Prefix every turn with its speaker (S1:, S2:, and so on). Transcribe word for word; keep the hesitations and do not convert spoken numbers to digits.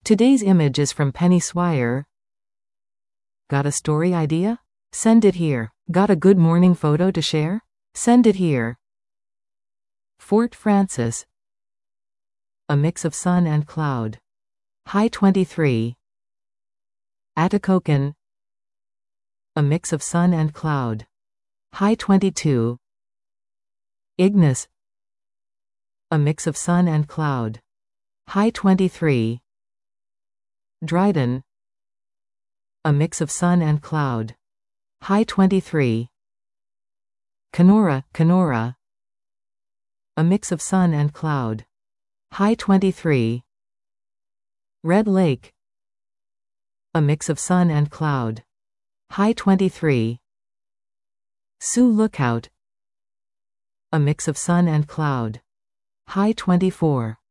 S1: Today's image is from Penny Swire. Got a story idea? Send it here. Got a good morning photo to share? Send it here. Fort Frances. A mix of sun and cloud. High twenty-three. Atikokan. A mix of sun and cloud. High twenty-two. Ignis. A mix of sun and cloud. High twenty-three. Dryden. A mix of sun and cloud. High twenty-three. Kenora, Kenora. A mix of sun and cloud. High twenty-three. Red Lake. A mix of sun and cloud. High twenty-three. Sioux Lookout. A mix of sun and cloud. High twenty-four.